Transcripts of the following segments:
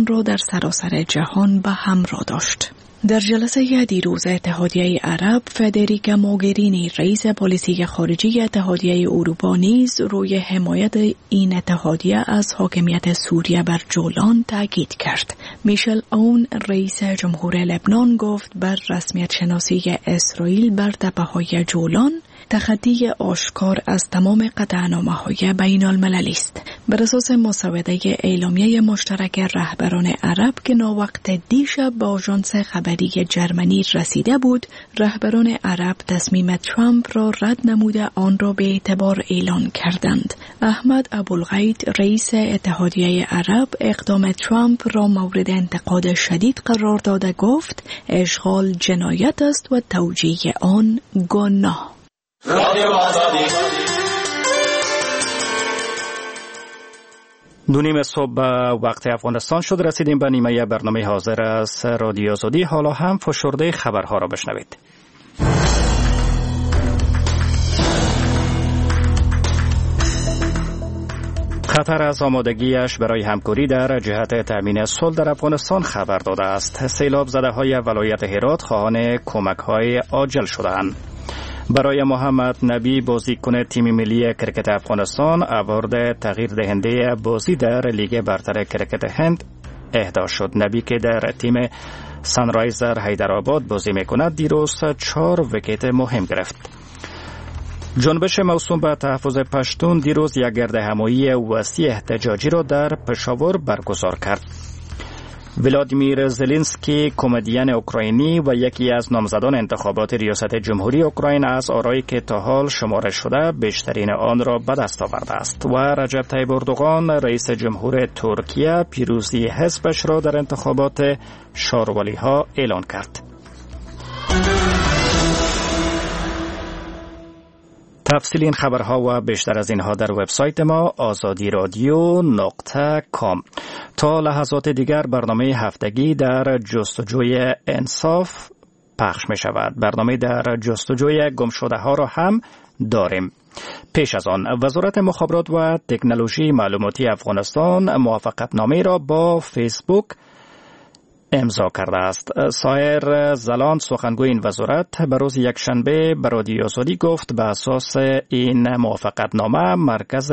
ایران را در سراسر جهان به همراه داشت. در جلسه دیروز اتحادیه عرب، فدریکا موگرینی رئیس پلیسی خارجی اتحادیه اروپا نیز روی حمایت این اتحادیه از حاکمیت سوریه بر جولان تاکید کرد. میشل اون رئیس جمهور لبنان گفت بر رسمیت شناسی اسرائیل بر تپه‌های جولان تخطی آشکار از تمام قطعنامه‌های بین المللی است. بر اساس مسوده اعلامیه مشترک رهبران عرب که ناوقت دیشب به آژانس خبری جرمنی رسیده بود، رهبران عرب تصمیم ترامپ را رد نموده آن را به اعتبار اعلان کردند. احمد ابوالغیت رئیس اتحادیه عرب اقدام ترامپ را مورد انتقاد شدید قرار داده گفت اشغال جنایت است و توجیه آن گناه. دونیم صبح وقت افغانستان شد. رسیدیم به نیمه برنامه حاضر از رادیو آزادی. حالا هم فشرده خبرها را بشنوید. قطر از آمادگیش برای همکاری در جهت تامین صلح در افغانستان خبر داده است. سیلاب زده‌های ولایت هرات خواهان کمک‌های عاجل شدند. برای محمد نبی بازیکن تیم ملی کرکت افغانستان اوارد تغییر دهنده بازی در لیگ برتر کرکت هند اهدا شد. نبی که در تیم سانرایزر حیدرآباد بازی میکند دیروز 4 ویکت مهم گرفت. جنبش موسوم به تحفظ پشتون دیروز یک گردهمایی وسیع احتجاجی را در پشاور برگزار کرد. ولادیمیر زلنسکی کمدین اوکراینی و یکی از نامزدان انتخابات ریاست جمهوری اوکراین از آرایی که تا حال شمارش شده بیشترین آن را به دست آورده است و رجب طیب اردوغان رئیس جمهور ترکیه پیروزی حزبش را در انتخابات شاروالی ها اعلان کرد. تفصیل این خبرها و بیشتر از اینها در وبسایت ما azadiradio.com. تا لحظات دیگر برنامه هفتگی در جستجوی انصاف پخش می شود. برنامه در جستجوی گمشده ها را هم داریم. پیش از آن وزارت مخابرات و تکنولوژی معلوماتی افغانستان موافقتنامه را با فیسبوک امضا کرده است. سایر زلان سخنگوی این وزارت به روز یکشنبه به رادیو آزادی گفت به اساس این موافقتنامه مرکز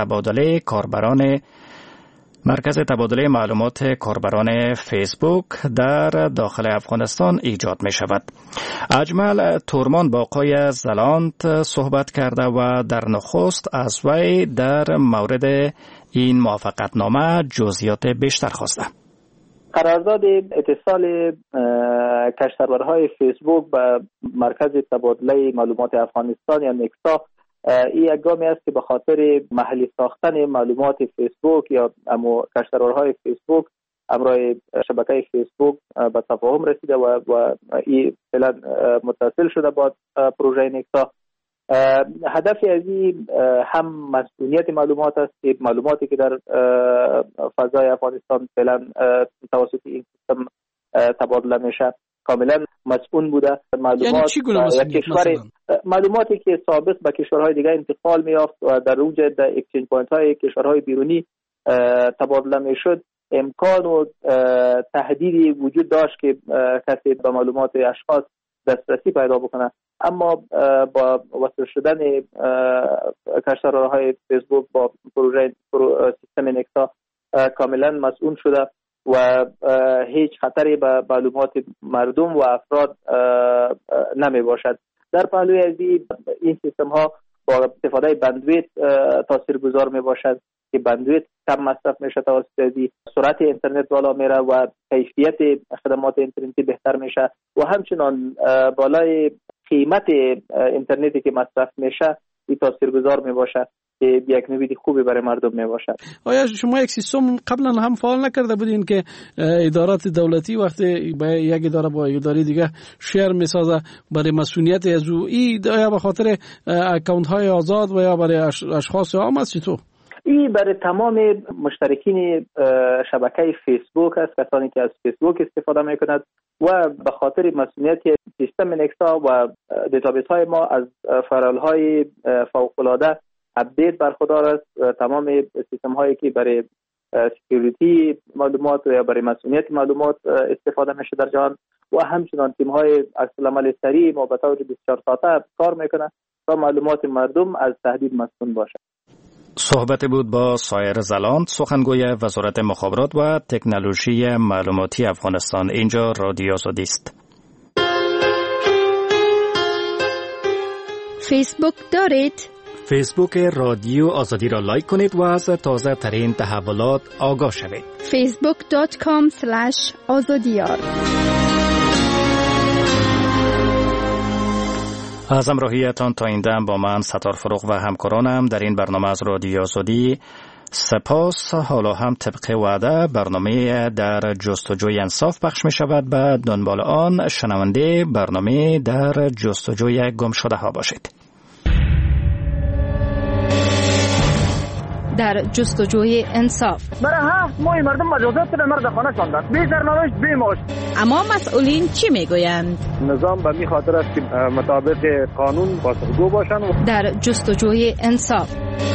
تبادله معلومات کاربران فیسبوک در داخل افغانستان ایجاد می شود. اجمل تورمان با آقای زلاند صحبت کرده و در نخست از وی در مورد این موافقتنامه جزئیات بیشتر خواسته. قرارداد اتصال کشترورهای فیسبوک به مرکز تبادله معلومات افغانستان یا نکسا این یک گامی است که به خاطر محلی ساختن معلومات فیسبوک یا کشترورهای فیسبوک همراه شبکه فیسبوک به تفاهم رسیده و این فعلا متصل شده با پروژه نکسا. هدف از این هم مسئولیت معلومات است که معلوماتی که در فضای افغانستان فعلا توسط این سیستم تبادله میشه کاملا مسئول بوده. معلوماتی که سابق به کشورهای دیگه انتقال می‌یافت و در اونجا در اکسچنج پوینت های کشورهای بیرونی تبادله میشد امکان و تهدیدی وجود داشت که کسی به معلومات اشخاص دسترسی پیدا بکنه، اما با وصل شدن کشترهای فیسبوک با پروژه سیستم نکسا کاملا مسئول شده و هیچ خطری به معلومات مردم و افراد نمی باشد. در پهلوی از این سیستم ها با استفاده بندویت تاثیرگذار می باشد که بندویت کم مصرف میشه، توسط سرعت اینترنت بالا میره و کیفیت خدمات اینترنتی بهتر میشه و همچنان بالای قیمت اینترنتی که مصرف میشه این تاثیرگذار می باشد که یک نوید خوبی برای مردم می باشد. آیا شما یک سیستم قبلا هم فعال نکرده بودین که ادارات دولتی وقتی با یک اداره با اداره دیگه شیر میسازه برای مسئولیت از او یا به خاطر اکانت های آزاد و یا برای اشخاص عام است؟ تو این برای تمام مشترکین شبکه فیسبوک است، کسانی که از فیسبوک استفاده میکنند و به خاطر مسئولیت سیستم نکسا و دیتابیس های ما از فرایل های فوق العاده اپدیت برخوردار است. تمام سیستم هایی که برای سکیوریتی معلومات یا برای مسئولیت معلومات استفاده میشه در جهان و همچنان تیم‌های عکس‌العمل سریع ما به طور 24 ساعته کار میکنه تا معلومات مردم از تهدید مسئول باشه. صحبت بود با سایر زلاند، سخنگوی وزارت مخابرات و تکنولوژی معلوماتی افغانستان. اینجا رادیو آزادی است. فیسبوک دارید؟ فیسبوک رادیو آزادی را لایک کنید و از تازه ترین تحولات آگاه شوید. facebook.com/azadiyar. از همراهیتان تا این دم با من ستار فروغ و همکارانم در این برنامه از رادیو آزادی سپاس. حالا هم طبق وعده برنامه در جستجوی انصاف پخش می شود. به دنبال آن شنونده برنامه در جستجوی گم شده ها باشید. در جستجوی انصاف. برای 7 ماه مردم مجازات به مرد خانه شاندند، بی سرنوشت بی معاش. اما مسئولین چی میگویند؟ نظام به می خاطر است که مطابق قانون پاسخگو باشند. در جستجوی انصاف.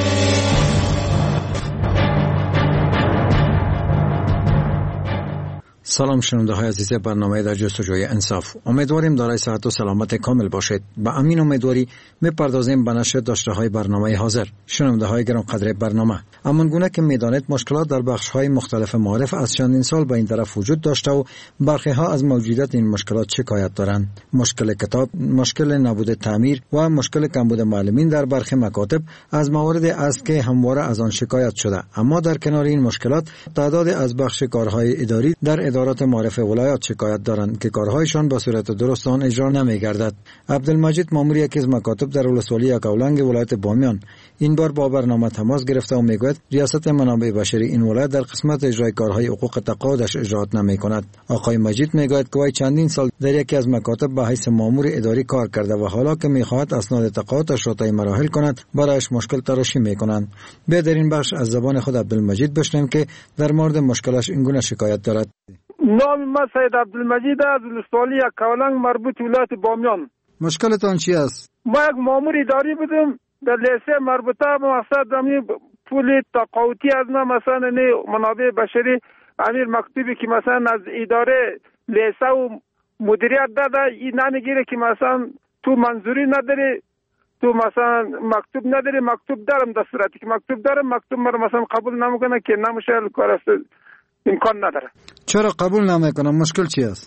سلام شنونده های عزیز برنامه در جستجوی انصاف. امیدواریم دارای صحت و سلامت کامل باشید. با امین امیدواری میپردازیم به نشر داشته های برنامه حاضر. شنونده های گرانقدر برنامه، همانگونه که میدانید مشکلات در بخش های مختلف معارف از چندین سال به این طرف وجود داشته و برخی ها از موجودیت این مشکلات شکایت دارند. مشکل کتاب، مشکل نبود تعمیر و مشکل کمبود معلمین در برخی مکاتب از مواردی است که همواره از آن شکایت شده. اما در کنار این مشکلات تعداد از بخش کارهای اداری در ادارات معارف ولایات شکایت دارند که کارهایشان به صورت درست آن اجرا نمی‌گردد. عبدالمجید مامور یکی از مکاتب در ولسوالی یکاولنگ ولایت بامیان این بار با برنامه تماس گرفته و میگوید ریاست منابع بشری این ولایت در قسمت اجرای کارهای حقوق تقاعدش اجرات نمی‌کند. آقای مجید میگوید که وی چندین سال در یکی از مکاتب به حیث مامور اداری کار کرده و حالا که می‌خواهد اسناد تقاعدش را طی مراحل کند برایش مشکل تراشی می‌کنند. به در این بخش از زبان خود عبدالمجید بشنویم که در مورد مشکلش اینگونه شکایت دارد. نام ما سید عبدالمجید از ولسوالی یکاولنگ مربوط ولایت بامیان. مشکلتان چی است؟ ما یک مامور اداری بودیم در لیسه مربوطه به مقصد پول تقاعدی از ما مثلا منابع بشری امیر مکتوبی که مثلا از اداره لیسه و مدیریت داده این نمیگیره که مثلا تو منظوری نداری، تو مثلا مکتوب نداری. مکتوب دارم در صورتی که مکتوب دارم مکتوب مرا مثلا قبول نمیکنه که نمیشه کار است، امکان نداره. چرا قبول نمیکنم؟ مشکل چی است؟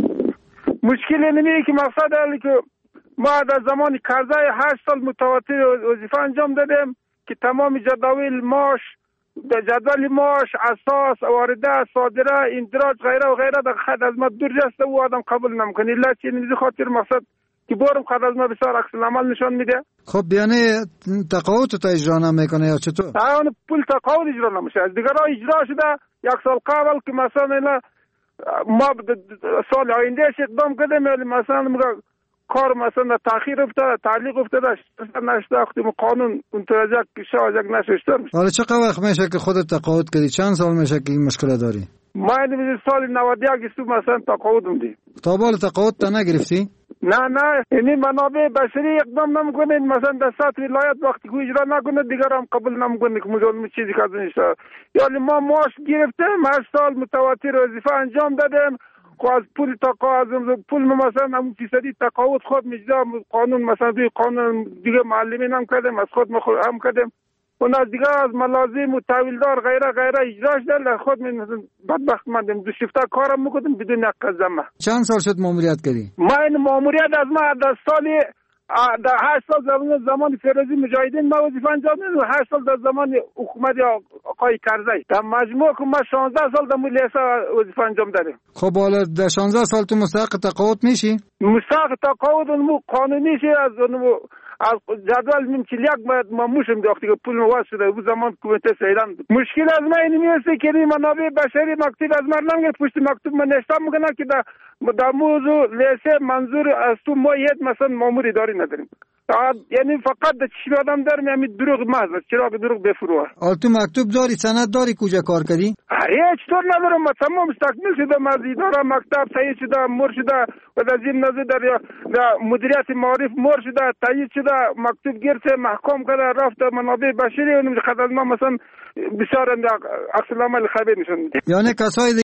مشکل اینه که مقصد است که ما در زمان قرضه 8 سال متواتر وظیفه انجام دادیم که تمام جدول معاش، جدول معاش، اساس، وارده، صادره، اندراج غیره و غیره در خط از ما دور جسته و آدم قبول نمیکنه. الا چه این خاطر مقصد که بارم خط از ما بسیار عکس العمل نشان میده. خب یعنی تقاعد تو اجرا نمیکنه یا چطور؟ اون پول تقاعد اجرا نمیشه. از دیگه اجرا شده 1 سال قبل که مثلا ما سال آینده اقدام کردیم مثلا کار مثلا تاخیر افتاد، تعلیق افتاد، نشده اختیم قانون متوجه که شاید نشسته میشه. حالا چقدر وقت میشه که خودت تقاعد کردی؟ چند سال میشه که این مشکل داری؟ ما این سال 91 است مثلا تقاعد دی. تا بال تقاعد تا نگرفتی؟ نه یعنی منابع بشری اقدام نمیکنه مثلا در سطح ولایت وقتی که اجرا نکنه دیگر هم قبول نمیکنه که مجرم چیزی که ازش یعنی ما معاش گرفتیم 8 سال متواتر وظیفه انجام دادیم خو از پول تقاعد پول مثلا همون فیصدی تقاعد خود میجدا قانون مثلا دوی قانون دیگه معلمین هم کردیم از خود هم کردیم اون از دیگه از ملازم و تحویلدار غیره اجراش در خود من بدبخت ماندیم. 2 شیفته کارم میکنیم بدون قضمه. چند سال شد ماموریت کردی؟ ما این ماموریت از ما در سالی در 8 سال زمان فیروزی مجاهدین ما وظیفه انجام دادیم و 8 سال در زمان حکومت آقای کرزی در مجموع که ما 16 سال در لیسه وظیفه انجام دادیم. خب حالا در 16 سال تو مستحق تقاعد میشی؟ مستحق تقاعد قانونی شه از جدول من 41 باید ما موشم وقتی که پول مواز شده او زمان کمیته سیدان مشکل از ما این میسته که منابع بشری مکتوب از من نمیگه پشت مکتوب من نشتم میکنه که در موضوع لیسه منظور از تو ما یه مثلا مامور اداری نداریم. یعنی فقط چشم آدم در میامید دروغ محض چراغ دروغ بفروه. تو مکتوب داری سند داری کجا کار کردی؟ هیچ طور ندارم. ما تمام مستقبل شدم از اداره مکتب تایید شده مر شده و در ضمن نظر در مدیریت معارف مر شده تایید شده مکتوب گرفته محکوم کرده رفته منابع بشری اونم خدمت ما مثلا بسیار عکس العمل خبر نشون میده. یعنی کسای